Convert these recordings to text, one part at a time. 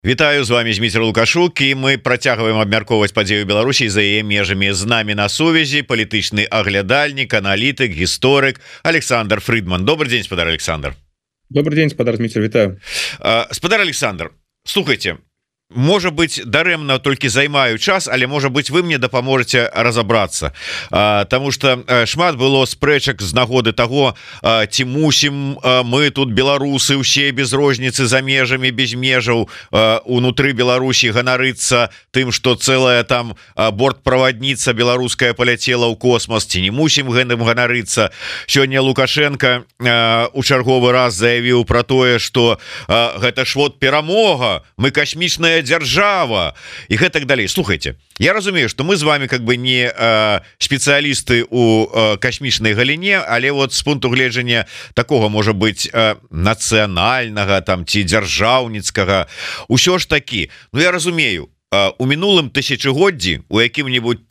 Вітаю, з вами Дмитрий Лукашук, і мы працягваем абмяркоўваць падзею Беларусі за яе межамі. З намі на сувязі палітычны аглядальнік, аналітык, гісторык Александр Фридман. Добрый день, спадар Александр. Добрый день, спадар Дмитрий, вітаю. Спадар Александр, слухайте, можа быть, дарэмна толькі займаю час, але можа быть, вы мне дапаможаце разобрацца, потому что шмат было спрэчак з нагоды того, ці мусім мы тут беларусы усе без розніцы за межамі, без межаў унутры Беларусі ганарыцца тым, что целая там бортправадніца беларуская поляцела ў космос, ці не мусім гэтым ганарыцца. Сёння Лукашенко у чарговы раз заявіў про тое, что гэта ж вот перамога, мы касмічная держава и так далее. Слухайте, я разумею, что мы с вами как бы не специалисты у космічной галине, але вот с пункту гледжання такого, может быть, национального там ці дзяржаўніцкага, усё ж таки, ну я разумею, у мінулым тысячагоддзі у якім-нибудь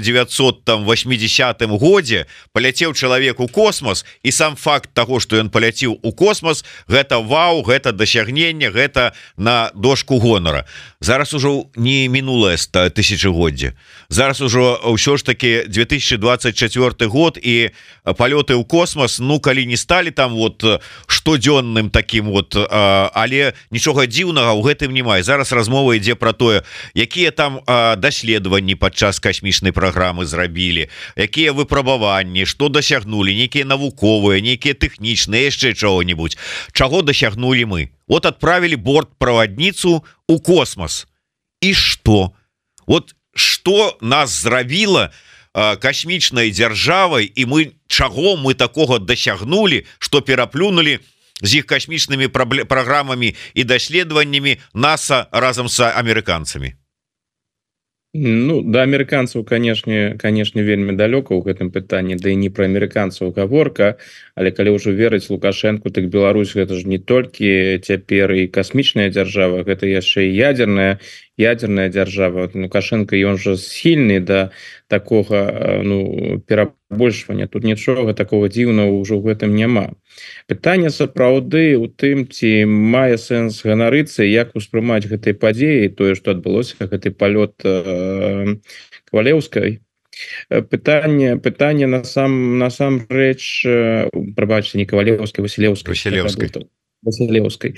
1980 годзе паляцеў чалавек у космос, і сам факт того, что ён паляціў у космос, гэта вау, гэта дасягненне, гэта на дошку гонора. Зараз ужо не мінулае тысячагоддзе, зараз ужо ўсё ж таки 2024 год, і палёты ў космос, ну калі не сталі там вот штодзённым таким вот, але нічога дзіўнага ў гэтым няма. Зараз размова ідзе про тое, якія там даследаванні падчас касмічнай праграмы зрабілі, якія выпрабаванні, што дасягнулі, нейкія навуковыя, нейкія тэхнічныя, яшчэ чаго-нибудь, чаго дасягнулі мы. Вот отправили бортправадніцу у космос. І што? Вот што нас зрабіла касмічнай дзяржавай, і мы чаго мы такога дасягнулі, што пераплюнули з іх касмічнымі праграмамі і даследаваннямі НАСА разам з амерыканцамі? Ну, да амерыканцаў, канешне, вельмі далёка ў гэтым пытанні, да і не пра амерыканцаў гаворка, але калі ўжо верыць Лукашенку, так Беларусь гэта ж не толькі цяпер і касмічная дзяржава, гэта яшчэ і ядерная дзяржава. Лукашенко, ён жа схільны да такога перабольшвання. Тут нічога такого дзіўнага ўжо ў гэтым няма. Пытанне сапраўды у тым, ці мае сэнс ганарыцца, як успрымаць гэтай падзеі, тое, што адбылося, гэты палёт Кавалеўскай. Пытанне насамрэч, прабачце, не Кавалеўскай, Васілеўскай.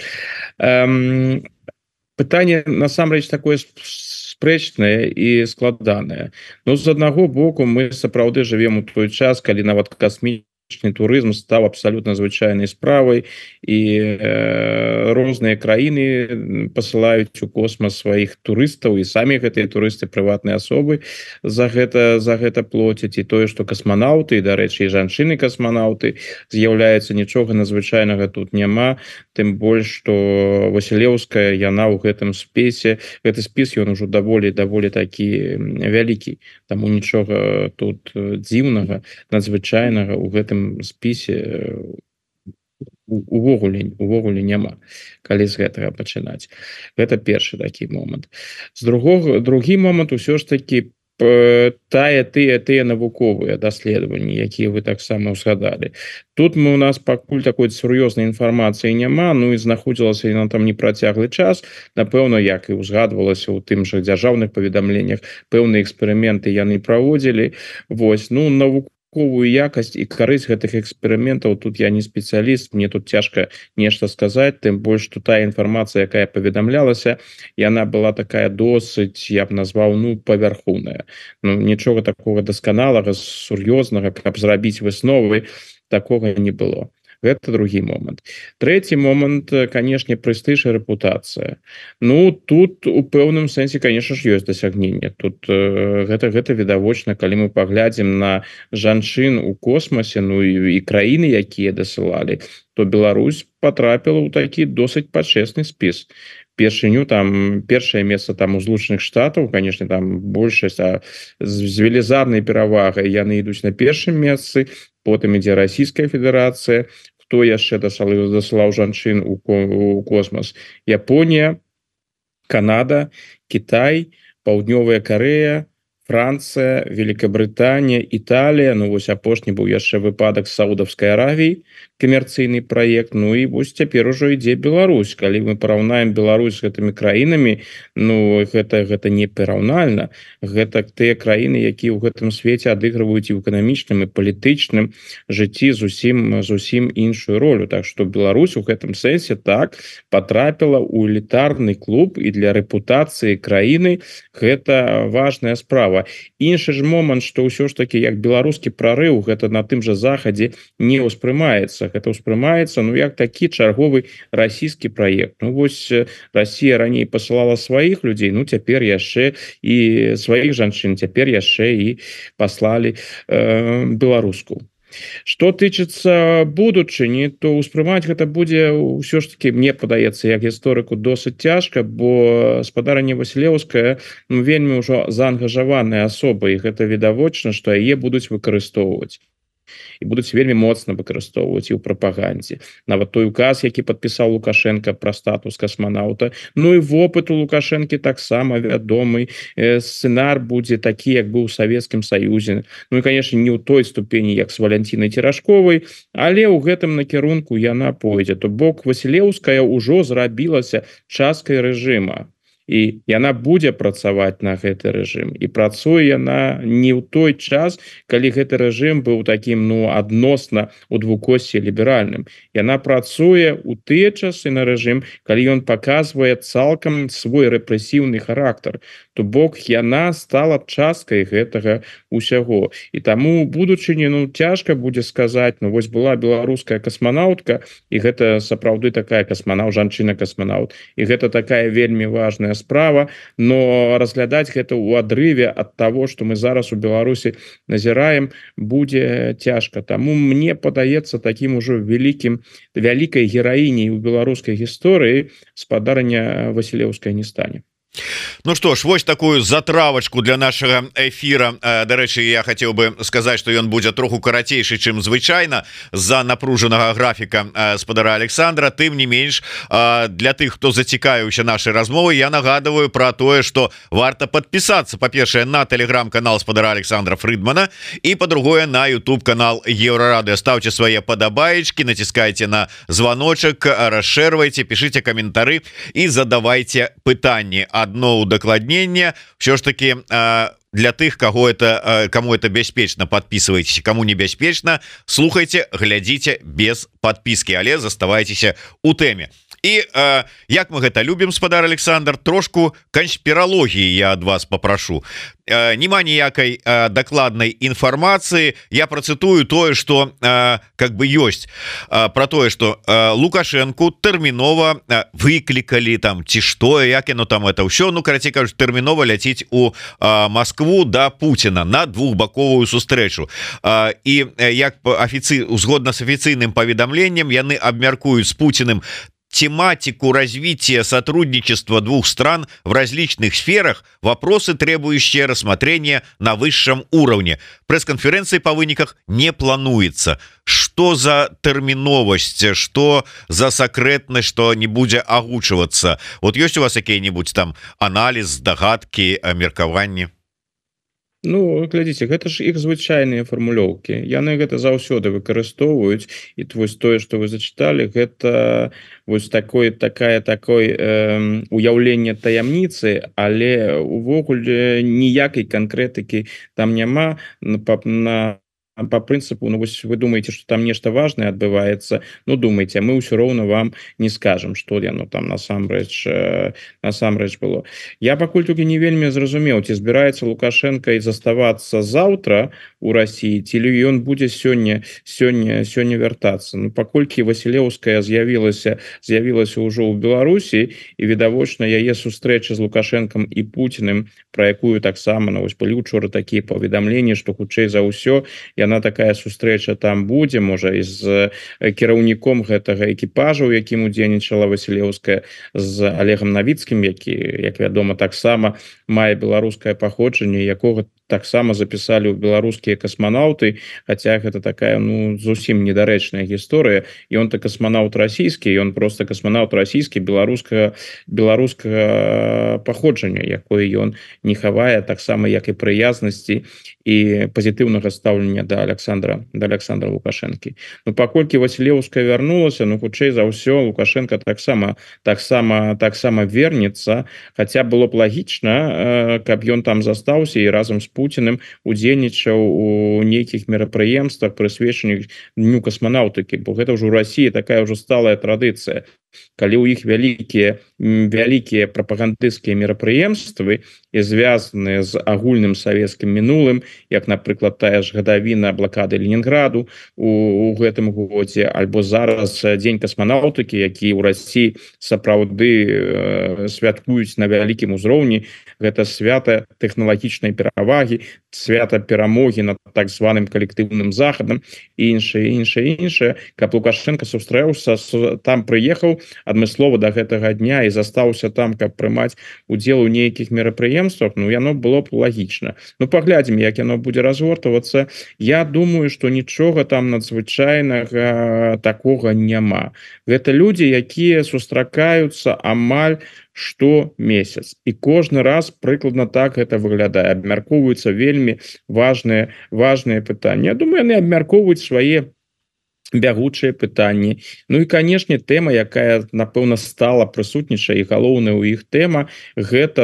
Пытанне насамрэч такое спрэчнае і складанае. Ну, з аднаго боку, мы сапраўды жывем у той час, калі нават касмічны турызм стаў абсалютна звычайнай справай, і розныя краіны пасылаюць у космос сваіх турыстаў, і самі гэтыя турысты, прыватныя асобы за гэта плоцяць. І тое, што касманаўты, і, дарэчы, і жанчыны-касманаўты з'яўляецца, нічога надзвычайнага тут няма, тым больш, што Васілеўская, яна ў гэтым спісе, гэты спіс, ён ужо даволі такі вялікі, таму нічога тут дзіўнага, надзвычайнага ў гэтым спісе увогуле няма, калі з гэтага пачынаць. Гэта першы такі момант. Другі момант, усё ж такі тыя навуковыя даследаванні, якія вы таксама ўзгадалі. Тут у нас пакуль такой сур'ёзнай інфармацыі няма, ну і знаходзілася яна там непрацяглы час. Напэўна, як і ўзгадвалася ў тым жа дзяржаўных паведамленнях, пэўныя эксперыменты яны праводзілі. Вось, ну, навуковую якасць і карысць гэтых эксперыментаў тут я не спецыяліст, мне тут цяжка нешта сказаць, тым больш, што тая інфармацыя, якая паведамлялася, яна была такая досыць, я б назваў, павярхоўная. Нічога такога дасканалага, сур'ёзнага, каб зрабіць высновы, такога не было. Гэта другі момант. Трэці момант, канешне, прэстыж і рэпутацыя. Ну, тут у пэўным сэнсе, канешне ж, ёсць дасягненне. Тут гэта відавочна, калі мы паглядзім на жанчын у космосе, ну і краіны, якія дасылалі, то Беларусь патрапіла ў такі досыць пачэсны спіс. Першае месца там у Злучаных Штатаў, конечно, там большасць, а з велізарнай перавагай яны ідуць на першым месцы, потым ідзе Расійская Федэрацыя, хто яшчэ дасылаў жанчын у космос? Японія, Канада, Кітай, Паўднёвая Карэя, Франция, Великобритания, Италия, ну вось апошні быў яшчэ выпадак з Саудовской Аравии, камерцыйны проект. Ну і вось цяпер ужо ідзе Беларусь. Калі мы параўнаем Беларусь з гэтымі краінамі, ну гэта не параўнальна. Гэта тыя краіны, якія ў гэтым свеце адыгрываюць і ў эканамічным і палітычным жыцці зусім іншую ролю. Так што Беларусь у гэтым сэнсе так потрапіла ў элітарны клуб, і для рэпутацыі краіны гэта важная справа. Іншы ж момант, што ўсё ж таки як беларускі прарыў гэта на тым жа захадзе не ўспрымаецца. Гэта ўспрымаецца ну як такі чарговы расійскі праект. Ну вось Расія раней пасылала сваіх людзей, ну цяпер яшчэ і сваіх жанчын, цяпер яшчэ і паслалі беларуску. Што тычыцца будучыні, то ўспрымаць гэта будзе ўсё ж таки, мне падаецца, як гісторыку досыць цяжка, бо спадарня Васілеўская ну, вельмі ўжо заангажаваная асоба, і гэта відавочна, што яе будуць выкарыстоўваць. І будуць вельмі моцна выкарыстоўваць і ў прапагандзе. Нават той указ, які падпісаў Лукашенко пра статус касманаўта, ну і вопыт у Лукашэнкі таксама вядомы. Сцэнар будзе такі, як быў у Савецкім Саюзе. Ну і, конечно, не ў той ступені, як з Валянцінай Церашковай, але ў гэтым накірунку яна пойдзе. То бок Васілеўская ўжо зрабілася часткай рэжыма. І яна будзе працаваць на гэты рэжым. І працуе яна не ў той час, калі гэты рэжым быў такім ну, адносна у двукоссі ліберальным. Яна працуе ў тыя часы на рэжым, калі ён паказвае цалкам свой рэпрэсіўны характар. То бок яна стала часткай гэтага ўсяго. І таму будучыні ну, цяжка будзе сказаць, ну вось была беларуская касманаўтка, і гэта сапраўды такая жанчына-касманаўт. І гэта такая вельмі важная справа, но разглядаць гэта ў адрыве ад таго, што мы зараз у Беларусі назіраем, будзе цяжка. Таму мне падаецца такім ужо вялікай гераіняй у беларускай гісторыі спадарня Васілеўская не стане. Ну что ж, вось такую затравочку для нашага эфира. Дарэчы, я хотел бы сказать, что ён будзе троху карацейшы, чым звычайна з-за напружанага графіка спадара Александра. Тым не менш, для тых, хто зацікавіўся нашай размовы, я нагадываю про тое, что варта подписаться, па-першае, на телеграм-канал спадара Александра Фридмана, и по-другое, на YouTube-канал Еврорадио. Ставьте свои подобаечки, натискайте на звоночек, расширвайте, пишите комментары и задавайте пытанні. Одно удакладнение, все ж таки для тых, кому это бяспечна, подписывайтесь, кому небяспечна, слухайте, глядите без подписки, але заставайтеся у тэме. І як мы гэта любім, спадар Александр, трошку канспіралогіі я ад вас папрашу. Нема ніякай дакладнай інфармацыі. Я працытую тое, што как бы ёсць про тое, што Лукашенку тэрмінова выклікалі там ці што, як яно там это ўсё, ну карацей кажуць, тэрмінова ляціць у Москву да Пуціна на двухбаковую сустрэчу. І як згодна з афіцыйным паведамленнем яны абмяркуюць з Путиным тематику развития сотрудничества двух стран в различных сферах, вопросы, требующие рассмотрения на высшем уровне. Пресс-конференции по выниках не плануется. Что за терминовость, что за секретность, что не будет огучиваться? Вот есть у вас какие-нибудь там анализ, догадки, меркаванні? Ну, глядзіце, гэта ж іх звычайныя фармулёўкі. Яны гэта заўсёды выкарыстоўваюць, і вось тое, што вы зачыталі, гэта вось такое уяўленне таямніцы, але увогуле ніякай канкрэтыкі там няма по прынцыпу, ну вось вы думаеце, што там нешта важнае адбываецца, ну думаеце, мы ўсё роўна вам не скажам, што яно там насамрэч было. Я пакуль толькі не вельмі зразумеў, ці збіраецца Лукашенко і заставацца заўтра у Расіі, ці ён будзе сёння вяртацца. Ну паколькі Васілеўская з'явілася ўжо ў Беларусі, і відавочна яе сустрэча з Лукашенком і Путіным, пра якую таксама ну вось былі учора такія паведамленні, што хутчэй за ўсё яна такая сустрэча там будзе, можа і з кіраўніком гэтага экіпажа, у якім удзельнічала Васілеўская, з Олегом Навіцкім, які, як вядома, таксама мае беларускае паходжанне, якога таксама запісалі ў беларускія касманаўты, хаця гэта такая ну зусім недарэчная гісторыя. Ён-то касманаўт расійскі, ён просто касманаўт расійскі беларускага паходжання, якое ён не хавае, таксама як і прыязнасці і пазітыўнага стаўлення да Александра Лукашэнкі. Ну паколькі Васілеўская вярнулася, ну хутчэй за ўсё Лукашенко таксама вернецца, хаця было б лагічна, каб ён там застаўся і разам з Пуціным удзельнічаў у нейкіх мерапрыемствах, прысвечаных дню касманаўтыкі, бо гэта ўжо ў Расіі такая ўжо сталая традыцыя. Калі ў іх вялікія прапагандысцкія мерапрыемствы і звязаныя з агульным савецкім мінулым, як напрыклад тая ж гадавіна блакады Ленінграду у гэтым годзе, альбо зараз дзень касманаўтыкі, які ў Расіі сапраўды святкуюць на вялікім узроўні, гэта свята тэхналагічнай перавагі, свята перамогі над так званым калектыўным захадам і іншае, каб Лукашенко сустрэўся там, прыехаў адмыслова до гэтага дня і застаўся там, каб прымаць удзел у нейкіх мерапрыемствах, ну яно было б лагічна. Ну паглядзім, як яно будзе разгортвацца. Я думаю, што нічога там надзвычайнага такога няма. Гэта людзі, якія сустракаюцца амаль штомесяц, і кожны раз прыкладна так гэта выглядае. Абмяркоўваюцца вельмі важныя пытанні. Я думаю, яны абмяркоўваюць свае бягучыя пытанні. Ну і канешне тэма, якая напэўна стала прысутнічай і галоўная ў іх тэма, гэта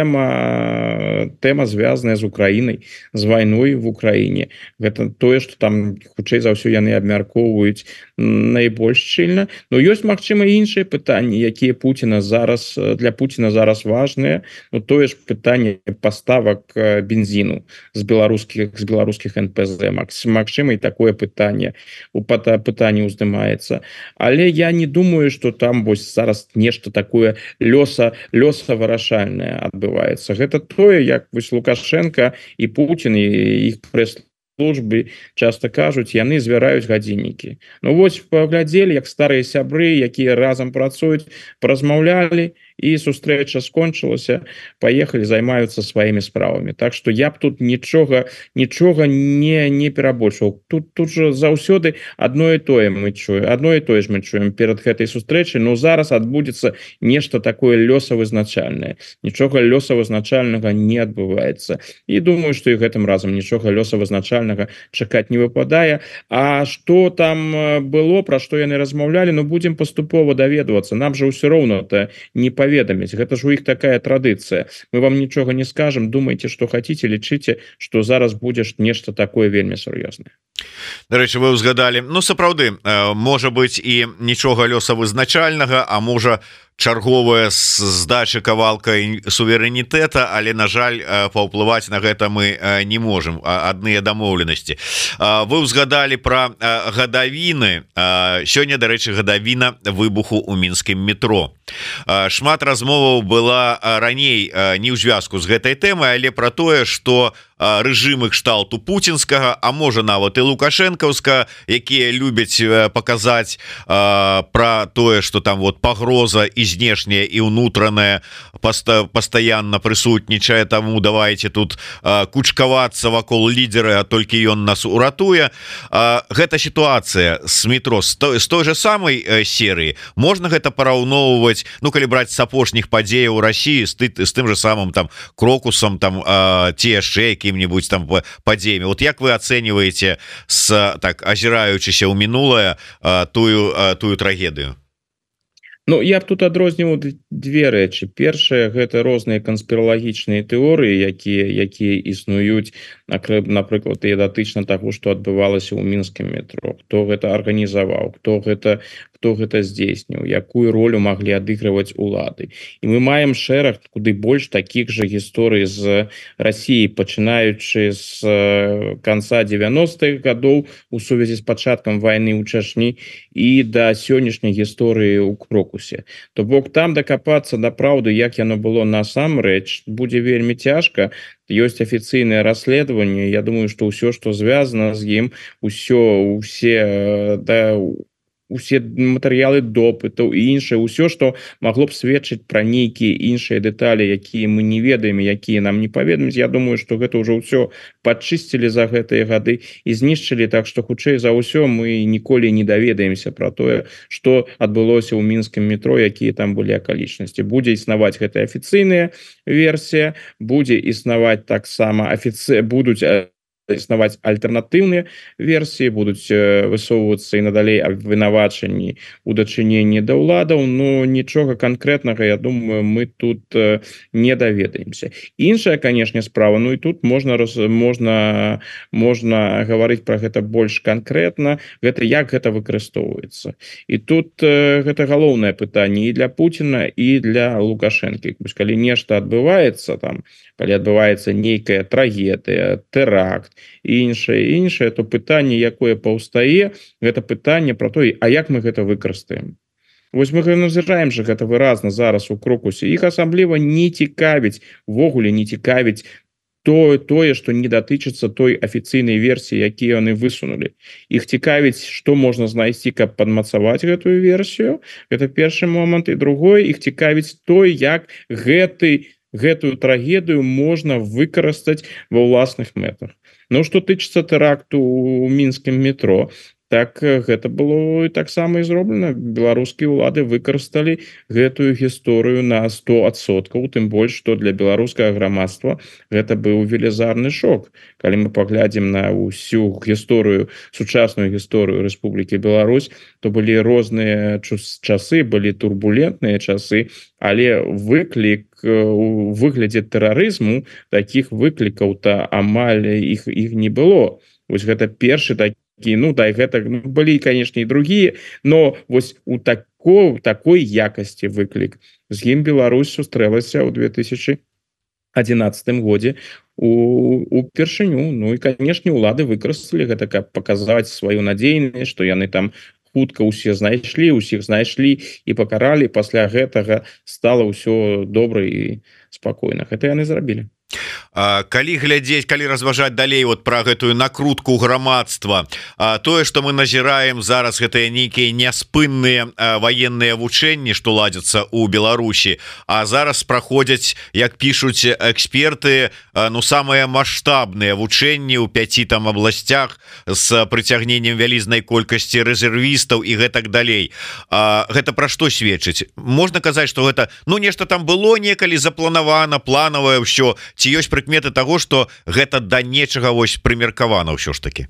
тэма звязаная з Украінай, з вайной в Украіне. Гэта тое, што там хутчэй за ўсё яны абмяркоўваюць найбольш шчыльна. Но ёсць магчыма іншыя пытанні, якія для Пуціна зараз важныя. Ну тое ж пытанне паставак бензіну з беларускіх НПЗ. Магчыма і такое пытанне пытанне ўздымаецца, але я не думаю, што там вось зараз нешта такое лёсавырашальнае адбываецца. Гэта тое, як вось Лукашенко і Путін і іх прэс-службы часта кажуць, яны звяраюць гадзіннікі. Ну вось паглядзелі, як старыя сябры, якія разам працуюць, паразмаўлялі, і сустрэча скончылася, паехалі, займаюцца сваімі справамі. Так што я б тут нічога не перабольшваў. Тут жа заўсёды адно і тое ж мы чуем перад гэтай сустрэчай, но зараз адбудзецца нешта такое лёсавызначальнае. Нічога лёсавызначальнага не адбываецца. І думаю, што і гэтым разам нічога лёсавызначальнага чакаць не выпадае. А што там было, пра што яны размаўлялі, ну будзем паступова даведвацца. Нам жа ўсё роўна-то не паведаміць. Гэта ж у іх такая традыцыя. Мы вам нічога не скажам, думайце, што хаціце, лічыце, што зараз будзе нешта такое вельмі сур'ёзнае. Дарэчы, вы ўзгадалі, ну сапраўды, можа быць і нічога лёсавызначальнага, а можа чарговая здача кавалка суверэнітэта, але на жаль паўплываць на гэта мы не можем, адныя дамоўленасці. Вы ўзгадалі пра гадавіны. Сёння, дарэчы, гадавіна выбуху ў мінскім метро. Шмат размоваў была раней не ў звязку з гэтай тэмай, але пра тое, што рэжымы кшталту пуцінскага, а можа нават і лукашэнкаўска, якія любяць паказаць пра тое, што там вот пагроза і знешняя і ўнутраная пастаянна прысутнічае, таму давайте тут кучкавацца вакол лідера, а толькі ён нас уратуе. Гэта сітуацыя з метро з той же самай серыі. Можна гэта параўноўваць, ну калі браць з апошніх падзеяў у Расіі з тым же самым там крокусам там ці яшчэ якім-нибудь там падзеямі. Вот як вы ацэньваеце так азіраючыся ў мінулае тую трагедыю? Ну, я б тут адрозніваў две рэчы. Першае, гэта розныя канспіралагічныя тэорыі, якія існуюць, напрыклад, і датычна таго, што адбывалася ў мінскім метро. Хто гэта арганізаваў, хто гэта здзейсніў, якую ролю маглі адыгрываць улады. І мы маем шэраг куды больш такіх жа гісторый з Расіі, пачынаючы з канца 90-х гадоў у сувязі з пачаткам вайны ў Чачні і да сённяшняй гісторыі ў Крокусе. То бок там дакапацца да праўды, як яно было насамрэч, будзе вельмі цяжка. Ёсць афіцыйнае расследаванне. Я думаю, што ўсё, што звязана з ім, усе матэрыялы допытаў і іншае ўсё што магло б сведчыць пра нейкія іншыя дэталі якія мы не ведаем якія нам не паведаміць. Я думаю что гэта ўжо ўсё падчысцілі за гэтыя гады і знішчылі так што хутчэй за ўсё мы ніколі не даведаемся про тое что адбылося ў мінскім метро якія там былі акалічнасці. Будзе існаваць гэтая афіцыйная версія, будзе існаваць таксама будуць існаваць альтэрнатыўныя версіі, будуць высоўвацца і надалей абвінавачанні у дачыненні да ўладаў, но нічога канкрэтнага, я думаю, мы тут не даведаемся. Іншая, канешне, справа, ну і тут можна гаварыць пра гэта больш канкрэтна, гэта як гэта выкарыстоўваецца. І тут гэта галоўнае пытанне і для Пуціна, і для Лукашэнкі. Калі нешта адбываецца там, калі адбываецца нейкая трагедыя, тэракт, іншае, то пытанне, якое паўстае, гэта пытанне про то, а як мы гэта выкарыстаем. Вось мы назіраем же гэта выразна зараз у Крокусе. Іх асабліва не цікавіць, увогуле не цікавіць тое, што не датычыцца той афіцыйнай версіі, якія яны высунулі. Іх цікавіць, што можна знайсці, каб падмацаваць гэтую версію. Гэта першы момант. І другое, іх цікавіць той, як гэтую трагедыю можна выкарыстаць ва ўласных мэтах. Ну, што тычыцца тэракту ў мінскім метро, так гэта было таксама і зроблена. Беларускія ўлады выкарысталі гэтую гісторыю на 100%, тым больш, што для беларускага грамадства гэта быў велізарны шок. Калі мы паглядзім на ўсю гісторыю, сучасную гісторыю Рэспублікі Беларусь, то былі розныя часы, былі турбулентныя часы, але выклік у выглядзе тэрарызму такіх выклікаў-то амаль іх не было. Вось гэта першы такі, былі, канешне, і другія, но вось у такой якасці выклік з ім Беларусь сустрэлася ў 2011 годзе упершыню. Ну і, канешне, улады выкарысталі гэта, каб паказаць сваю надзейнасць, што яны там хутка ўсіх знайшлі і пакаралі. Пасля гэтага стала ўсё добра і спакойна. Гэта яны зрабілі. Калі глядзець, калі разважаць далей вот пра гэтую накрутку грамадства, тое, што мы назіраем зараз, гэтыя нейкія няспынныя ваенныя вучэнні, што ладзяцца ў Беларусі, а зараз праходзяць, як пішуць эксперты, ну самыя маштабныя вучэнні ў 5 там абласцях з прыцягненнем вялізнай колькасці рэзервістаў і гэтак далей. Гэта пра што сведчыць? Можна казаць, што гэта нешта там было некалі запланавана, планавае ўсё, ці ёсць прыкметы таго, што гэта да нечага вось прымеркавана ўсё ж такі?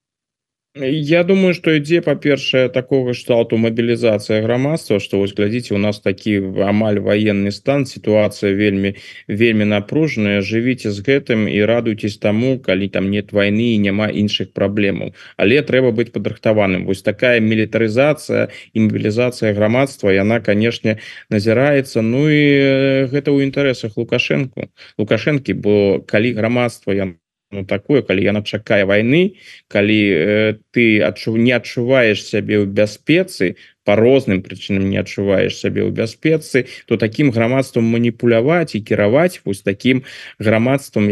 Я думаю, што ідзе, па-першае, такога кшталту мабілізацыя грамадства, што вось глядзіце, у нас такі амаль ваенны стан, сітуацыя вельмі напружаная. Жывіце з гэтым і радуйцесь таму, калі там нет вайны і няма іншых праблемаў. Але трэба быць падрыхтаваным. Вось такая мілітарызацыя і мабілізацыя грамадства, яна, канешне, назіраецца. Ну і гэта ў інтарэсах Лукашэнкі, бо калі грамадства такое, калі яна чакае вайны, калі ты не адчуваеш сябе ў бяспецы, по розным прычынам не адчуваеш сябе ў бяспецы, то такім грамадствам маніпуляваць і кіраваць вось такім грамадствам,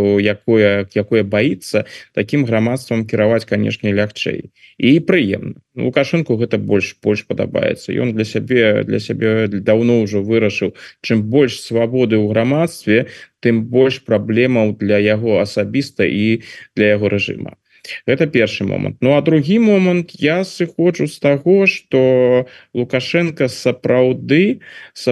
якое баіцца, такім грамадствам кіраваць, канешне, лягчэй і прыемна. Лукашэнку гэта больш падабаецца. Ён для сябе даўно ўжо вырашыў, чым больш свабоды ў грамадстве, тым больш праблемаў для яго асабіста і для яго рэжыма. Гэта першы момант. Ну а другі момант, я сыходжу з таго, што Лукашенко сапраўды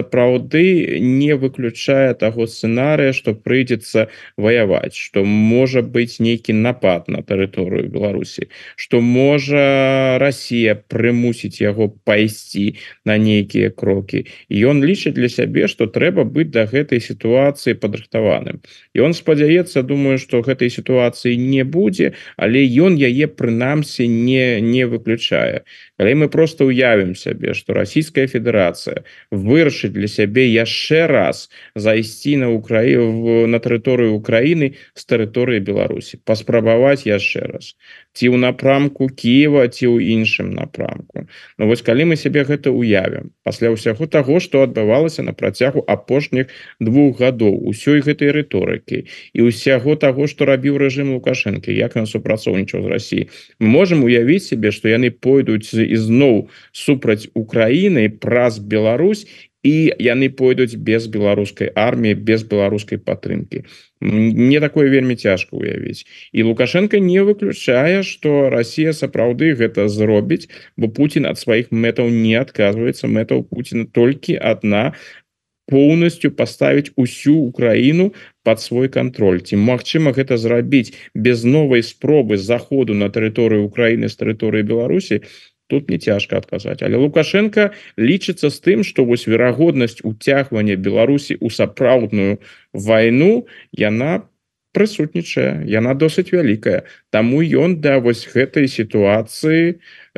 не выключае таго сцэнарыя, што прыйдзецца ваяваць, што можа быць нейкі напад на тэрыторыю Беларусі, што можа Расія прымусіць яго пайсці на нейкія крокі. І ён лічыць для сябе, што трэба быць да гэтай сітуацыі падрыхтаваным. І он спадзяецца, думаю, што гэтай сітуацыі не будзе, але ён яе прынамсі не выключае. Калі мы просто уявім сябе, што Расійская Федэрацыя вырашыць для сябе яшчэ раз зайсці на тэрыторыю Украіны з тэрыторыі Беларусі, паспрабаваць яшчэ раз, ці ў напрамку Кіева, ці ў іншым напрамку. Ну вось калі мы сябе гэта уявім, пасля ўсяго таго, што адбывалася на працягу апошніх 2 гадоў, усёй гэтай рыторыкі і ўсяго таго, што рабіў рэжым Лукашэнкі, як ён супрацоўнічаў супрацоўнічаў з Россией, мы можем уявіць себе, что яны пойдуць ізноў супраць Украины праз Беларусь, і яны пойдуць без беларускай арміі, без беларускай падтрымки. Мне такое вельмі цяжка уявіць. І Лукашенко не выключае, что Россия сапраўды гэта зробіць, бо Путин ад сваіх мэтаў не адказваецца. Мэтаў Путина толькі одна: полностью поставить усю Украину под свой контроль. Ці магчыма гэта зрабіць без новой спробы заходу на тэрыторыю Украины з тэрыторыі Беларусі? Тут не цяжка адказаць. Але Лукашенко лічыцца з тым, што вось верагоднасць уцягвання Беларусі ў сапраўдную вайну, яна прысутнічае, яна досыць вялікая. Таму ён да вось гэтай сітуацыі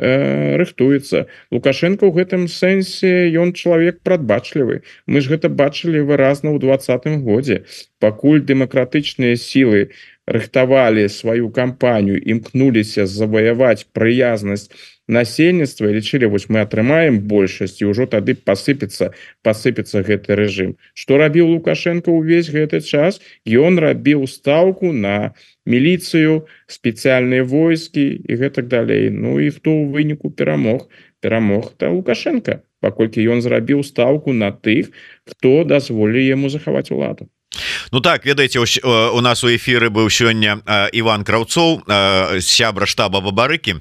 рыхтуецца. Лукашенко ў гэтым сэнсе ён чалавек прадбачлівы. Мы ж гэта бачылі выразна ў 2020 годзе. Пакуль дэмакратычныя сілы рыхтавалі сваю кампанію, імкнуліся заваяваць прыязнасць насельніцтва і лічылі, вось мы атрымаем большасць, і ўжо тады пасыпецца гэты рэжым. Што рабіў Лукашенко ўвесь гэты час? Ён рабіў стаўку на міліцыю, спецыяльныя войскі і гэтак далей. Ну і хто ў выніку перамог? Перамог та Лукашенко, паколькі ён зрабіў стаўку на тых, хто дазволіў яму захаваць уладу. Ну так, ведаеце, у нас у эфіры быў сёння Іван Краўцоў, сябра штаба Бабарыкі,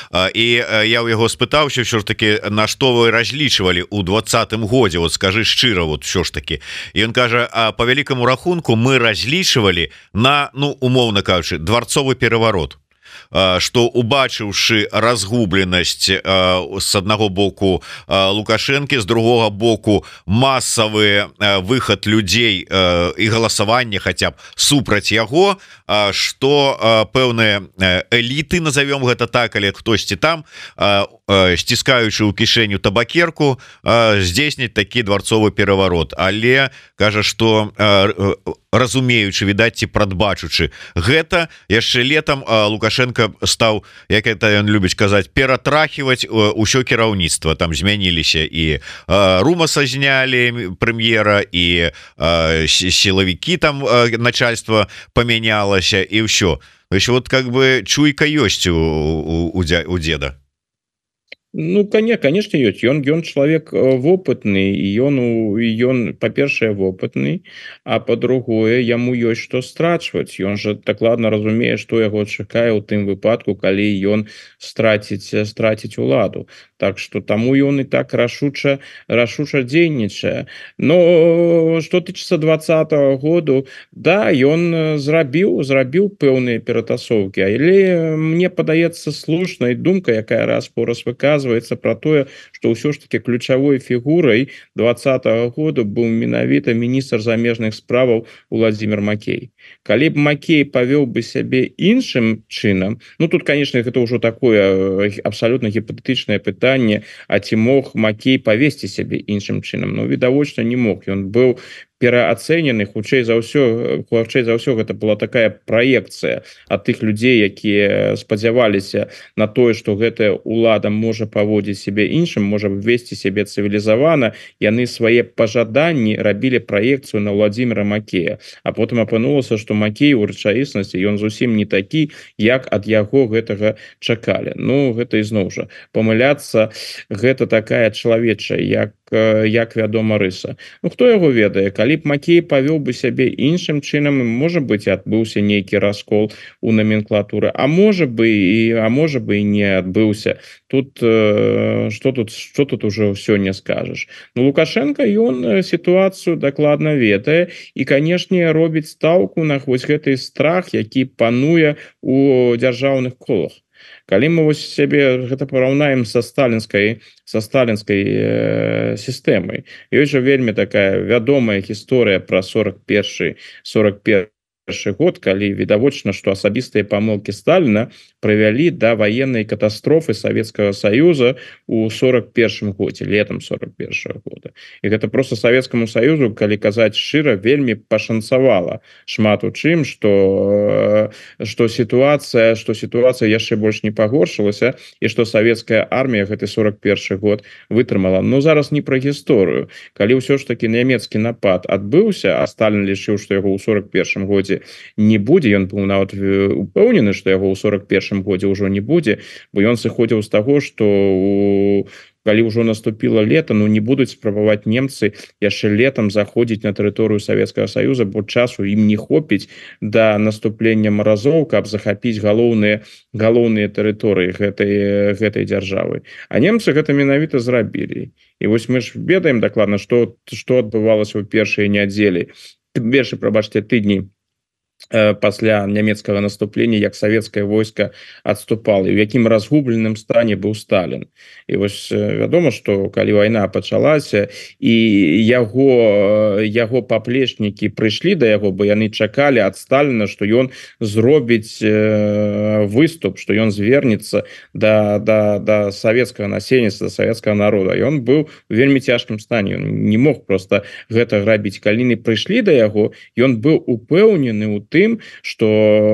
і я ў яго спытаўся ўсё ж таки, на што вы разлічвалі ў 2020 годзе, вот скажы шчыра, вот ўсё ж таки. І ён кажа, па вялікаму рахунку мы разлічвалі на, ну, умоўна кажучы, дварцовы пераварот, што убачыўшы разгубленасць з аднаго боку Лукашэнкі, з другога боку масавы выхад людзей і галасаванне хаця б супраць яго, што пэўныя эліты, назовём гэта так, але хтосьці там, сціскаючы ў кішэню табакерку, здзейсніць такі дварцовы пераварот. Але кажа, што разумеючы, відаць, ці прадбачучы гэта, яшчэ летам Лукашенко стаў, як это ён любіць казаць, ператрахіваць усё кіраўніцтва. Там змяніліся і Румаса знялі, прэм'ера, і сілавікі, там начальство памянялася, і ўсё. Вот как бы чуйка ёсць у дзеда. Ну, конечно, ёсць. Ён чалавек вопытны, і ён па-першае вопытны, а па-другое, яму ёсць што страчваць. Ён жа дакладна разумее, што яго чакае ў тым выпадку, калі ён страціць уладу. Так што таму ён і так рашуча дзейнічае. Но што тычыцца 2020 году, да, ён зрабіў пэўныя ператасоўкі, але мне падаецца слушнай думка, якая раз-пораз выказваецца про тое, што ўсё ж таки ключавой фігурай 2020 году быў менавіта міністр замежных справаў Владимир Макей. Калі б Макей павёў бы сябе іншым чынам, ну тут, конечно, гэта ўжо такое абсалютна гіпотетычнае пытанне, а ці мог Макей павесці сябе іншым чынам? Ну, відавочна, не мог. Ён быў пераацэнены, хутчэй за ўсё гэта была такая праекцыя ад тых людзей, якія спадзяваліся на тое, што гэтая ўлада можа паводзіць сябе іншым, можа весці сябе цывілізавана. Яны свае пажаданні рабілі праекцыю на Владимира Макея, а потым апынулася, што Макей у рэчаіснасці ён зусім не такі, як ад яго гэтага чакалі. Ну, гэта ізноў жа памыляцца, гэта такая чалавечая, як вядома, рыса. Ну, хто яго ведае? Калі б Макей павёў бы сябе іншым чынам, можа быць, адбыўся нейкі раскол у наменклатуры, а можа бы і не адбыўся. Тут што тут уже ўсё не скажаш. Ну, Лукашенко, ён сітуацыю дакладна ведае і, канешне, робіць стаўку на вось гэты страх, які пануе у дзяржаўных колах. Калі мы вось сябе гэта параўнаем са сталінскай сістэмай, ёсць жа вельмі такая вядомая гісторыя пра 41 год, калі відавочна, што асабістыя памылкі Сталіна прывялі да ваеннай катастрофы Савецкага Саюза ў 41 годзе, летам 41 года. І гэта просто Савецкаму Саюзу, калі казаць шчыра, вельмі пашанцавала шмат у чым, што сітуацыя яшчэ больш не пагоршылася, і што савецкая армія гэты 41 год вытрымала. Ну, зараз не пра гісторыю. Калі ўсё ж таки нямецкі напад адбыўся, а Сталін лічыў, што яго ў 41 годзе годзе не будзе. Ён быў нават упэўнены, што яго ў 41 годзе ўжо не будзе, бо ён сыходзіў з таго, што калі ўжо наступіла лета, ну не будуць спрабаваць немцы яшчэ летом заходзіць на тэрыторыю Савецкага Саюза, бо часу ім не хопіць да наступлення маразоў, каб захапіць галоўныя тэрыторыі гэтай дзяржавы. А немцы гэта менавіта зрабілі. І вось мы ж ведаем дакладна, што адбывалася ў першыя нядзелі, тыдні пасля нямецкага наступлення, як савецкае войска адступала, і ў якім разгубленым стане быў Сталін. І вось вядома, што калі вайна пачалася і яго паплечнікі прыйшлі да яго, бо яны чакалі ад Сталіна, што ён зробіць выступ, што ён звернецца да савецкага насельніцтва, да савецкага народа. Ён быў у вельмі цяжкім стане, ён не мог просто гэта рабіць. Калі яны прыйшлі да яго, ён быў упэўнены ў тым, што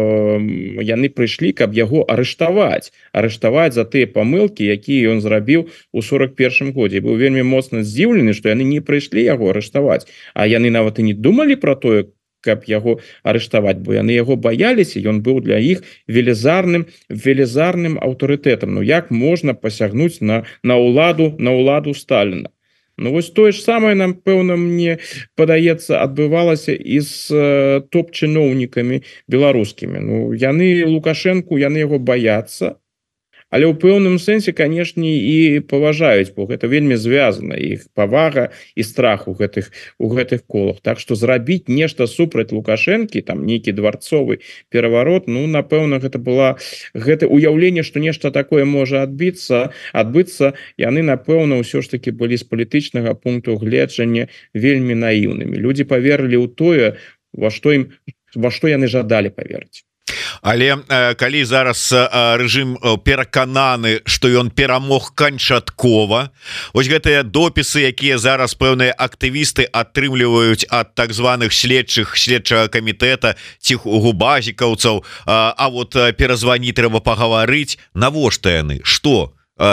яны прыйшлі, каб яго арыштаваць за тыя памылкі, якія ён зрабіў у 41 годзе. Быў вельмі моцна здзіўлены, што яны не прыйшлі яго арыштаваць, а яны нават і не думалі пра тое, каб яго арыштаваць, бо яны яго баяліся, ён быў для іх велізарным аўтарытэтам. Ну як можна пасягнуць на ўладу Сталіна? Ну вось тое ж самае, напэўна, мне падаецца, адбывалася і з топ-чыноўнікамі беларускімі. Ну яны Лукашэнку, яны яго баяцца, але ў пэўным сэнсе, канешне, і паважаюць, бо гэта вельмі звязана, іх павага і страх у гэтых колах. Так што зрабіць нешта супраць Лукашэнкі, там нейкі дварцовы пераварот, ну напэўна, гэта ўяўленне, што нешта такое можа адбыцца, яны напэўна ўсё ж таки былі з палітычнага пункту гледжання вельмі наіўнымі. Людзі паверылі ў тое, во што яны жадалі паверыць. Але калі зараз рэжым перакананы, што ён перамог канчаткова, вось гэтыя допісы, якія зараз пэўныя актывісты атрымліваюць ад так званых следчага камітэта ці губазікаўцаў, а вот перазваніць трэба пагаварыць, навошта яны, што?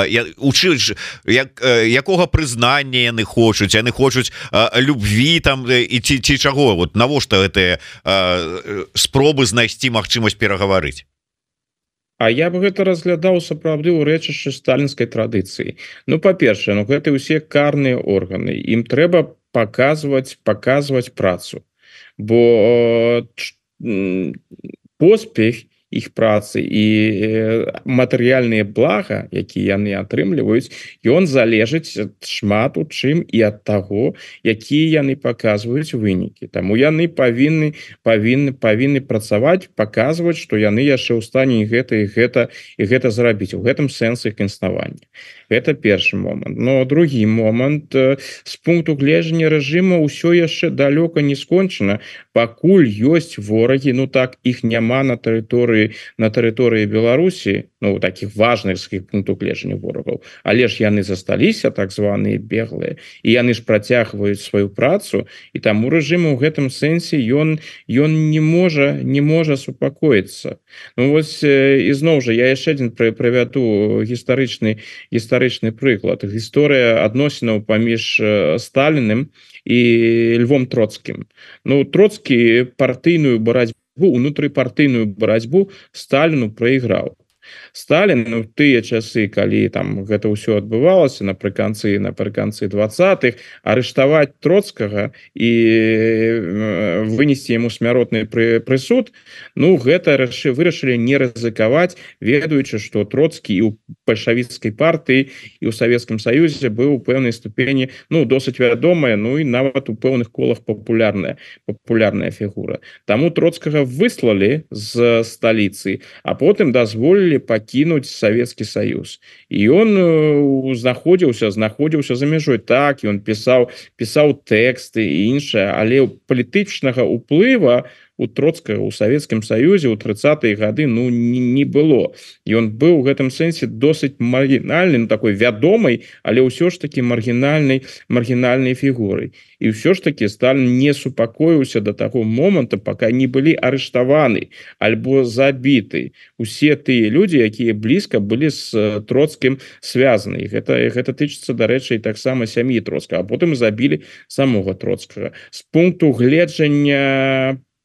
Якога прызнання яны хочуць любві там і ці чаго, вот навошта гэтыя спробы знайсці магчымасць перагаварыць? А я б гэта разглядаў сапраўды ў рэчышчы сталінскай традыцыі. Ну па-першае, гэта ўсе карныя органы, ім трэба паказваць працу, бо поспех іх працы і матэрыяльныя блага, якія яны атрымліваюць, ён залежыць шмат у чым і ад таго, якія яны паказваюць вынікі. Таму яны павінны працаваць, паказваць, што яны яшчэ ў стане гэта зрабіць. У гэтым сэнс іх існавання. Гэта першы момант. Но другі момант, з пункту гледжання рэжыма ўсё яшчэ далёка не скончана, пакуль ёсць ворагі, ну так, іх няма на тэрыторыі Беларусі, ну такіх важных з іх пункту гледжання ворагаў, але ж яны засталіся, так званыя беглыя, і яны ж працягваюць сваю працу, і таму рэжым у гэтым сэнсе ён не можа супакоіцца. Ну вось ізноў жа я яшчэ адзін прывяду гістарычны прыклад. Гісторыя адносінаў паміж Сталіным і Львом Троцкім. Ну Троцкі партыйную барацьбу, унутрыпартыйную барацьбу Сталіну прайграў. Сталін у тыя часы, калі там гэта ўсё адбывалася напрыканцы 20-х, арыштаваць Троцкага і вынесці яму смяротны прысуд, ну гэта вырашылі не рызыкаваць, ведаючы, што Троцкі і ў бальшавіцкай партыі і ў Савецкім Саюзе быў у пэўнай ступені, ну досыць вядомая, ну і нават у пэўных колах папулярная фігура. Таму Троцкага выслалі з сталіцы, а потым дазволілі пакінуць Савецкі Саюз. І ён знаходзіўся за мяжой. Так, ён пісаў тэксты і іншае, але палітычнага ўплыва у Троцкага ў Савецкім Саюзе ў 30-е гады не было. Ён быў у гэтым сэнсе досыць маргінальным, такой вядомай, але ўсё ж таки маргінальнай фігурай. І ўсё ж таки Сталін не супакоіўся да таго моманту, пака не былі арыштаваны альбо забіты усе тыя людзі, якія блізка былі з Троцкім связаны. Гэта тычыцца, дарэчы, і таксама сям'і Троцкага, а потым забілі самога Троцкага. З пункту гледжання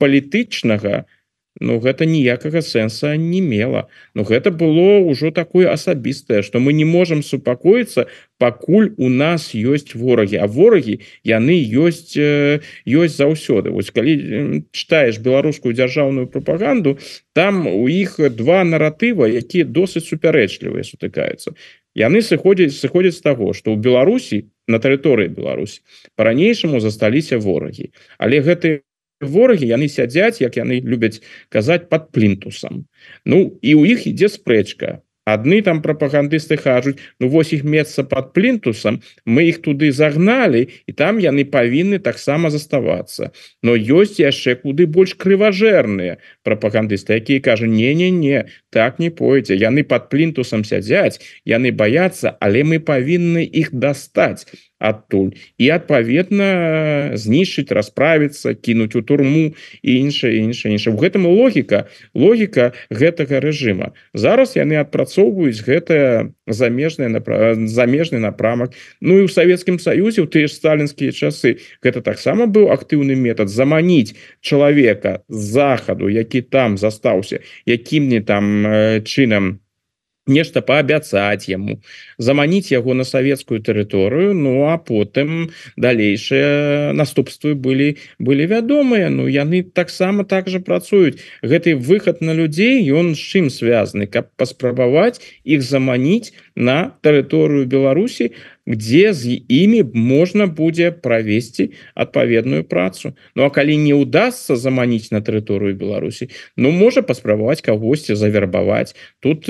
палітычнага, ну гэта ніякага сэнса не мела. Ну гэта было ўжо такое асабістае, што мы не можам супакоіцца, пакуль у нас ёсць ворагі, а ворагі яны ёсць заўсёды. Вось калі чытаеш беларускую дзяржаўную прапаганду, там у іх два наратыва, якія досыць супярэчлівыя сутыкаюцца. Яны сыходзяць з таго, што ў Беларусі, на тэрыторыі Беларусі па-ранейшаму засталіся ворагі, але гэты ворагі яны сядзяць, як яны любяць казаць, под плінтусам. Ну і ў іх ідзе спрэчка. Адны там прапагандысты кажуць, ну вось іх месца под плінтусам, мы іх туды загналі, і там яны павінны таксама заставацца. Но ёсць яшчэ куды больш крыважэрныя прапагандысты, якія кажуць, не, так не пойдзе, яны под плінтусам сядзяць, яны баяцца, але мы павінны іх дастаць адтуль і адпаведна знішчыць, расправіцца, кінуць у турму і іншае. У гэтым логіка гэтага рэжыма. Зараз яны адпрацоўваюць гэта замежны напрамак. Ну і ў Савецкім Саюзе ў тыя ж сталінскія часы гэта таксама быў актыўны метад заманіць чалавека з захаду, які там застаўся, якім-не там чынам нешта паабяцаць яму, заманіць яго на савецкую тэрыторыю, ну а потым далейшыя наступствы былі вядомыя. Ну яны таксама так жа працуюць. Гэты выхад на людзей, ён з чым звязаны, каб паспрабаваць іх заманіць на тэрыторыю Беларусі, где з імі можна будзе правесці адпаведную працу. Ну а калі не ўдасца заманіць на тэрыторыю Беларусі, ну можа паспрабаваць кагосьці завербаваць. Тут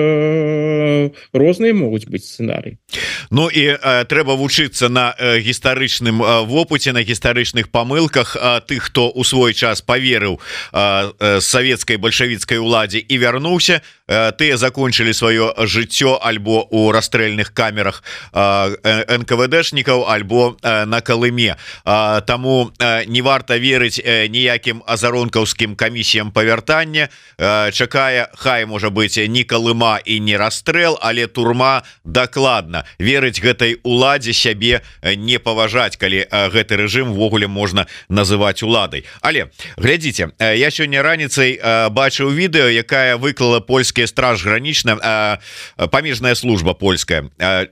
розныя могуць быць сцэнарыі. Ну і трэба вучыцца на гістарычным вопыце, на гістарычных памылках тых, хто ў свой час поверыў савецкай бальшавіцкай уладзе і вярнуўся. Тыя закончылі сваё жыццё альбо у расстрэльных камерах НКВДшнікаў, альбо на Калыме. Таму не варта верыць ніякім азаронкаўскім камісіям павяртання. Чакае, хай можа быць не Калыма і не расстрэл, але турма дакладна. Верыць гэтай уладзе, сябе не паважаць, калі гэты рэжым увогуле можна называць уладай. Але глядзіце, я сёння раніцай бачыў відэо, якая выклала польская страж гранічная, памежная служба польская.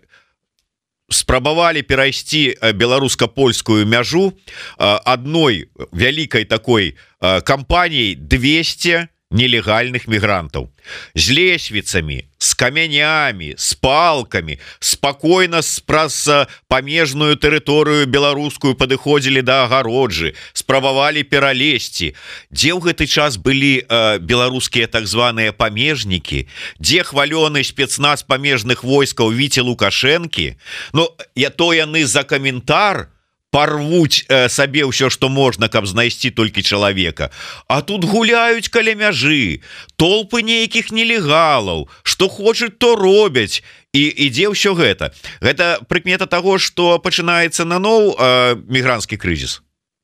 Спрабавалі перайсці беларуска-польскую мяжу адной вялікай такой кампаніяй 200 нелегальных мігрантаў з лесвіцамі, з камянямі, з палкамі, спакойна праз памежную тэрыторыю беларускую падыходзілі да агароджы, спрабавалі пералезці. Дзе ў гэты час былі беларускія так званыя памежнікі, дзе хвалёны спецназ памежных войскаў Віці Лукашэнкі? Ну, то яны за каментар парвуць сабе ўсё, што можна, каб знайсці толькі чалавека. А тут гуляюць каля мяжы, толпы нейкіх нелегалаў, што хочуць, то робяць. І ідзе ўсё гэта. Гэта прыкмета таго, што пачынаецца наноў мігранцкі крызіс.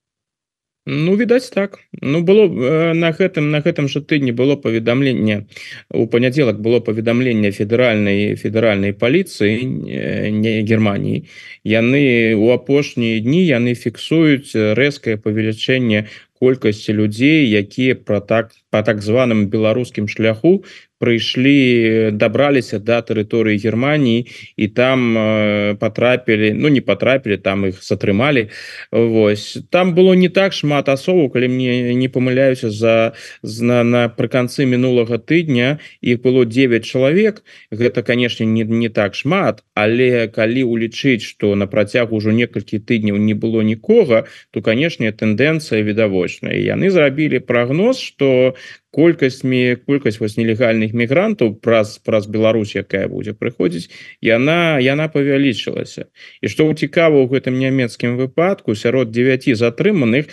Ну, відаць так. Ну, было на гэтым жа тыдні было паведамленне, у панядзелак было паведамленне федэральнай паліцыі Германіі. Яны у апошнія дні яны фіксуюць рэзкае павелічэнне колькасці людзей, якія па так званым беларускім шляху дабраліся да тэрыторыі Германіі і там патрапілі, ну не патрапілі, там іх затрымалі. Вось. Там было не так шмат асобаў, калі мне не памыляюся, напрыканцы мінулага тыдня іх было 9 чалавек. Гэта, канешне, не так шмат, але калі улічыць, што на працягу ўжо некалькі тыдняў не было нікога, то, канешне, тэндэнцыя відавочная. Яны зрабілі прагноз, што колькасць вось нелегальных мігрантаў праз Беларусь, якая будзе прыходзіць, яна павялічылася. І што цікава ў гэтым нямецкім выпадку, сярод 9 затрыманых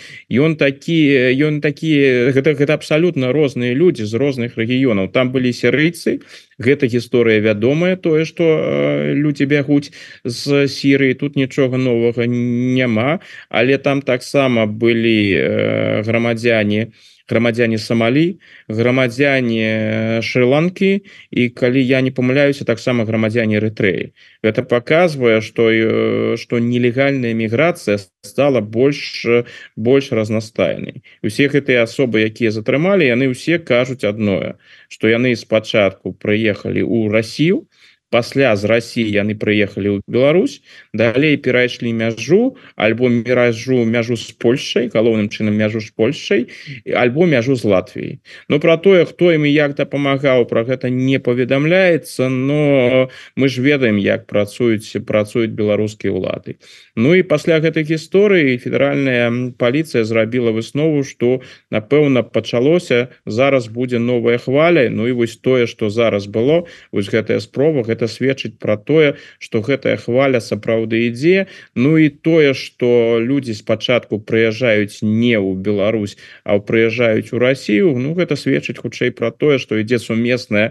гэта абсалютна розныя людзі з розных рэгіёнаў. Там былі сірыйцы, гэта гісторыя вядомая, тое што людзі бягуць з Сірыі, тут нічога новага няма, але там таксама былі грамадзяне Самалі, грамадзяне Шры-Ланкі і калі я не памыляюся, таксама грамадзяне Эрытрэі. Гэта паказвае, што нелегальная міграцыя стала больш разнастайнай. Усе гэтыя асобы, якія затрымалі, яны ўсе кажуць адное, што яны спачатку прыехалі ў Расію, пасля з Расіі яны прыехалі ў Беларусь, далей перайшлі мяжу, альбо мяжу з Польшай, галоўным чынам мяжу з Польшай, альбо мяжу з Латвіяй. Ну, пра тое, хто ім і як дапамагаў, пра гэта не паведамляецца, но мы ж ведаем, як працуюць беларускія ўлады. Ну і пасля гэтай гісторыі федэральная паліцыя зрабіла выснову, што, напэўна, пачалося, зараз будзе новая хваля, ну і вось тое, што зараз было, вось гэтая спроба, гэта сведчыць пра тое, што гэтая хваля сапраўды ідзе. Ну і тое, што людзі спачатку прыязджаюць не ў Беларусь, а прыязджаюць у Расію, ну гэта сведчыць хутчэй пра тое, што ідзе сумесная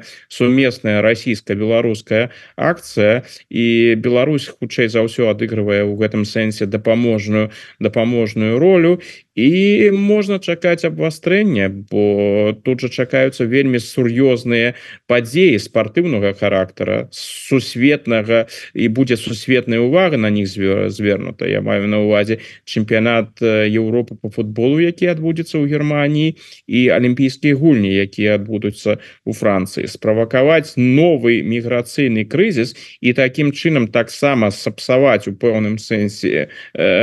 расійска-беларуская акцыя, і Беларусь хутчэй за ўсё адыгрывае ў гэтым сэнсе дапаможную ролю, і можна чакаць абвастрэння, бо тут жа чакаюцца вельмі сур'ёзныя падзеі спартыўнага характара, сусветнага, і будзе сусветная ўвага на них звернута. Я маю на ўвазе чэмпіянат Еўропы по футболу, які адбудзецца ў Германіі, і алімпійскія гульні, якія адбудуцца ў Францыі. Справакаваць новы міграцыйны крызіс і такім чынам таксама сапсаваць у пэўным сэнсе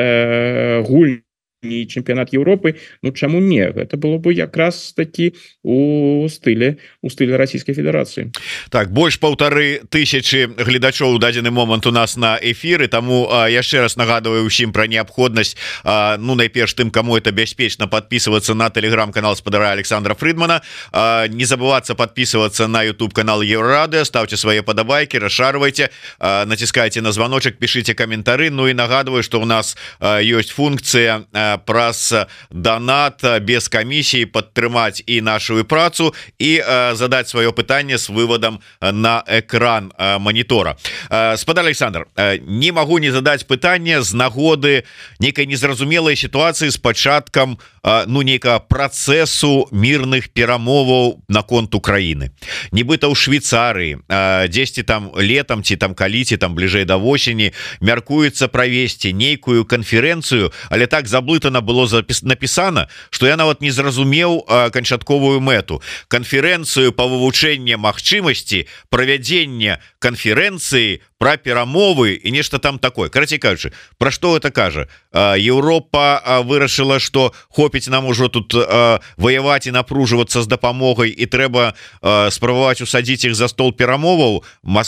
гульні і чэмпіянат Еўропы, ну чаму не? Гэта было бы якраз такі у стылі Расійскай Федэрацыі. Так, больш 1500 гледачоў у дадзены момант у нас на эфіры, таму яшчэ раз нагадываю ўсім пра неабходнасць, ну найперш тым, каму это бяспечна, подписываться на телеграм-канал спадара Александра Фридмана, не забываться подписываться на YouTube канал Еврорадио, ставьте свои подобайки, расшарвайте, натискайте на звоночек, пишите комментары. Ну и нагадываю, что у нас есть функция праз донат без комиссии падтрымаць і нашу працу і задать свое пытанне с выводом на экран монитора. Спадар Александр, не могу не задать пытанне з нагоды некай незразумелай ситуации с пачаткам нейкага працэсу мірных перамоваў наконт Украины. Нібыта ў Швейцарыі дзесьці там летом ці там калі ці там бліжэй да восені мяркуецца правесці нейкую канферэнцыю, але так заблытана было напісана, што я нават не зразумеў канчатковую мэту. Канферэнцыю па вывучэнні магчымасці правядзення канферэнцыі пра перамовы і нешта там такое. Карацей кажучы, пра што гэта кажа? Еўропа вырашыла, што хопіць нам ужо тут ваяваць і напружвацца з дапамогай, і трэба спрабаваць усадзіць іх за стол перамоваў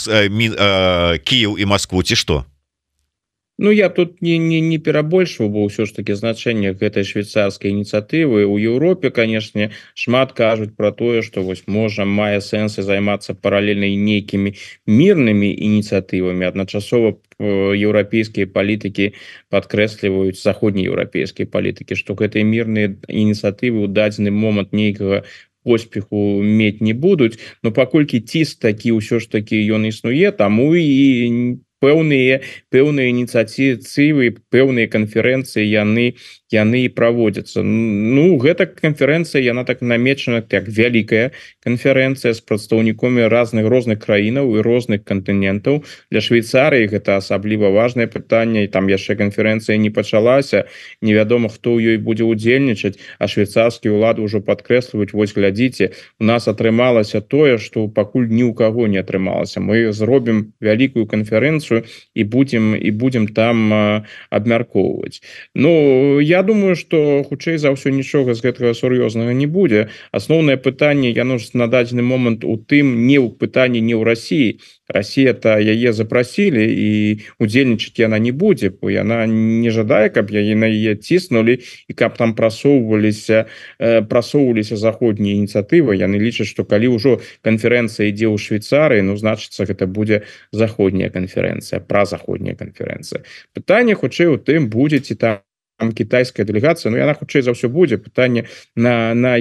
Кіеў і Маскву, ці што? Ну, я тут не перабольшваў, бо ўсё ж таки значэнне гэтай швейцарскай ініцыятывы у Еўропе, канешне, шмат кажуць пра тое, што вось можа мае сэнсы займацца паралельна нейкімі мірнымі ініцыятывамі. Адначасова еўрапейскія палітыкі падкрэсліваюць, заходнееўрапейскія палітыкі, што гэтыя мірныя ініцыятывы ў дадзены момант нейкага поспеху мець не будуць, но паколькі ціск такі ўсё ж такі ён існуе, таму і пэўныя ініцыятывы, пэўныя канферэнцыі яны праводзяцца. Ну, гэта канферэнцыя, яна так намечана як вялікая канферэнцыя з прадстаўнікамі розных краінаў і розных кантынентаў. Для Швейцарыі гэта асабліва важнае пытанне, і там яшчэ канферэнцыя не пачалася, невядома, хто ў ёй будзе ўдзельнічаць, а швейцарскія ўлады ўжо падкрэсліваюць: вось глядзіце, у нас атрымалася тое, што пакуль ні ў каго не атрымалася. Мы зробім вялікую канферэнцыю і будзем там абмяркоўваць. Ну, я думаю, што хутчэй за ўсё нічога з гэтага сур'ёзнага не будзе. Асноўнае пытанне, яно ж на дадзены момант у тым, не ў пытанні не ў Расіі. Расія-то яе запрасілі, і удзельнічаць яна не будзе, бо яна не жадае, каб на яе ціснулі і каб там прасоўваліся заходнія ініцыятывы. Яны лічаць, што калі ўжо канферэнцыя ідзе ў Швейцарыі, ну, значыцца, гэта будзе заходняя канферэнцыя, празаходняя канферэнцыя. Пытанне хутчэй у тым, будзе ці там китайская делегация, но яна хутчэй за ўсё будзе пытанне на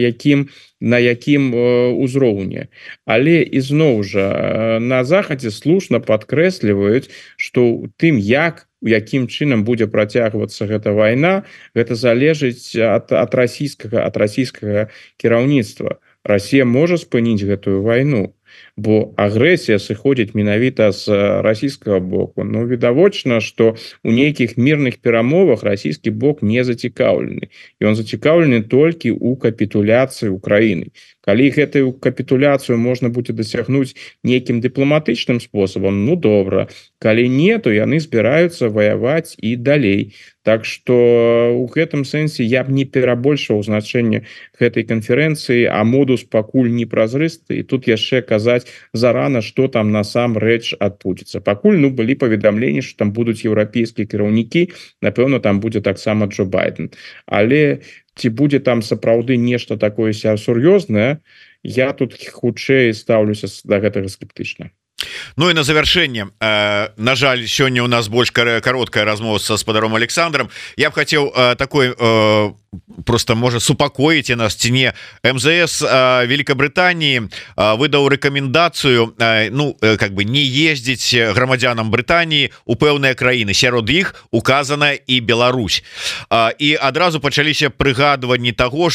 якім узроўні. Але ізноў жа на захадзе слушна падкрэсліваюць, што тым як у якім чынам будзе працягвацца гэта вайна, гэта залежыць ад расійскага кіраўніцтва. Россия можа спыніць гэтую вайну, бо агрэсія сыходзіць менавіта з расійскага боку. Ну відавочна, што у нейкіх мірных перамовах расійскі бок не зацікаўлены. Ён зацікаўлены толькі ў капітуляцыі Украіны. Калі гэтую капітуляцыю можна будзе дасягнуць нейкім дыпламатычным спосабам, ну добра. Калі не, то яны збіраюцца ваяваць і далей. Так што у гэтым сэнсе я б не перабольшваў значэнне гэтай канферэнцыі, а модус пакуль не празрысты. І тут яшчэ казаць зарана, што там насамрэч адбудзецца. Пакуль былі паведамленні, што там будуць еўрапейскія кіраўнікі, напэўна, там будзе таксама Джо Байден. Але ці будзе там сапраўды нешта такое сур'ёзнае, я тут хутчэй стаўлюся да гэтага скептычна. Ну і на завяршэнне, на жаль, сёння у нас больш кароткая размова са спадаром Александром. Я б хацеў такой просто можа супакоіць нас ці не. МЗС Великобрытаніі выдаў рэкамендацыю, ну как бы не ездзіць грамадзянам Брытаніі у пэўныя краіны. Сярод іх указана і Беларусь. І адразу пачаліся прыгадванні таго,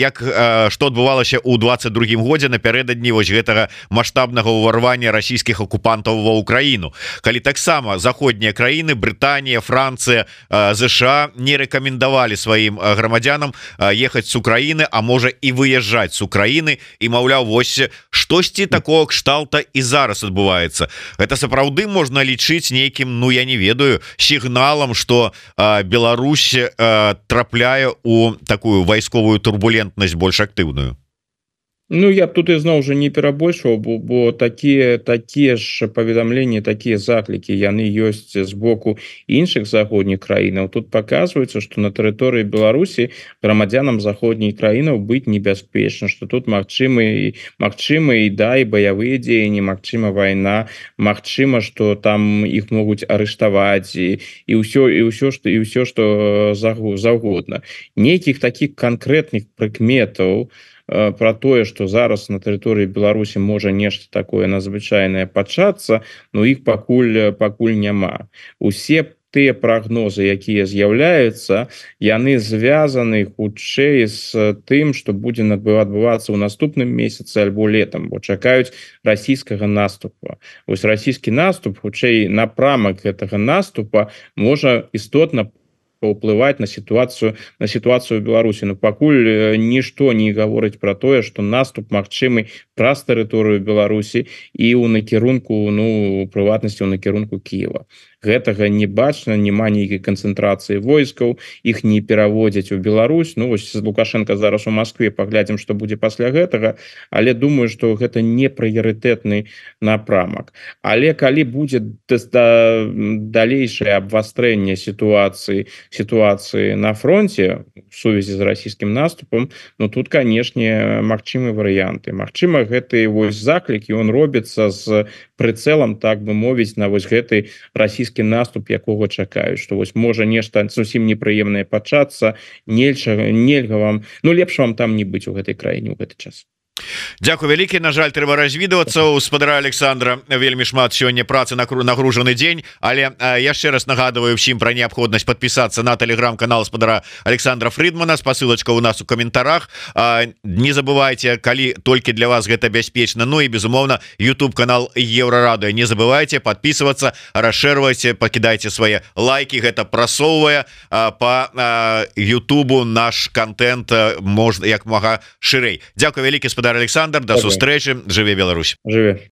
што адбывалася ў 22-м годзе напярэдадні вось гэтага маштабнага ўварвання расійскіх акупантаў ва Украіну. Калі таксама заходнія краіны, Брытанія, Францыя, ЗША не рэкамендавалі сваім грамадзянам ехаць з Украіны, а можа і выязджаць з Украіны, і маўляў, вось штосьці такого кшталта і зараз адбываецца. Гэта сапраўды можна лічыць нейкім, ну я не ведаю, сігналам, што Беларусь трапляе у такую вайсковую турбулентнасць больш актыўную. Ну я б тут ізноў жа не перабольшваў, бо такія ж паведамленні, такія заклікі яны ёсць з боку іншых заходніх краінаў. Тут паказваецца, што на тэрыторыі Беларусі грамадзянам заходніх краінаў быць небяспечна, што тут магчымы і баявыя дзеянні, магчыма вайна, магчыма, што там іх могуць арыштаваць і ўсё што заўгодна. Нейкіх такіх канкрэтных прыкметаў про тое, што зараз на тэрыторыі Беларусі можа нешта такое надзвычайнае пачацца, но іх пакуль няма. Усе тыя прагнозы, якія з'яўляюцца, яны звязаны хутчэй з тым, што будзе адбывацца ў наступным месяцы альбо летам, бо чакаюць расійскага наступа. Вось расійскі наступ, хутчэй напрамак гэтага наступа можа істотна паўплываць на сітуацыю ў Беларусі. Но пакуль нішто не гаворыць пра тое, што наступ магчымы праз тэрыторыю Беларусі і ў накірунку, ну, у прыватнасці ў накірунку Кіева. Гэтага не бачна, няма нейкай канцэнтрацыі войскаў, іх не пераводзяць у Беларусь. Ну вось Лукашенко зараз у Маскве, паглядзім, што будзе пасля гэтага, але думаю, што гэта не прыярытэтны напрамак. Але калі будзе далейшае абвастрэнне сітуацыі на фронте в сувязі з расійскім наступам, ну тут, канешне, магчымы варыянты. Магчыма, гэты вось заклік, ён робіцца з прыцэлам, так бы мовіць, на вось гэты расійскі наступ, якога чакаюць, што вось можа нешта зусім непрыемнае пачацца, нельга вам, ну лепш вам там не быць у гэтай краіне ў гэты час. Дзякуй вялікі. На жаль, трэба развідвацца. У спадара Александра вельмі шмат сёння працы, нагружаны дзень, але яшчэ раз нагадываю ўсім пра неабходнасць падпісацца на тэлеграм-канал спадара Александра Фридмана. Спасылачка ў нас у каментарах. Не забывайте, калі толькі для вас гэта бяспечна. Ну і безумоўна YouTube канал Еўрарадыё. Не забывайте подписываться, расшэрвайце, пакідайце свае лайки. Гэта прасоўвае по YouTube наш контент можна як мага шырэй. Дзякуй вялікі, спадар Александр, до сустрэчы. Жыве Беларусь. Жыве.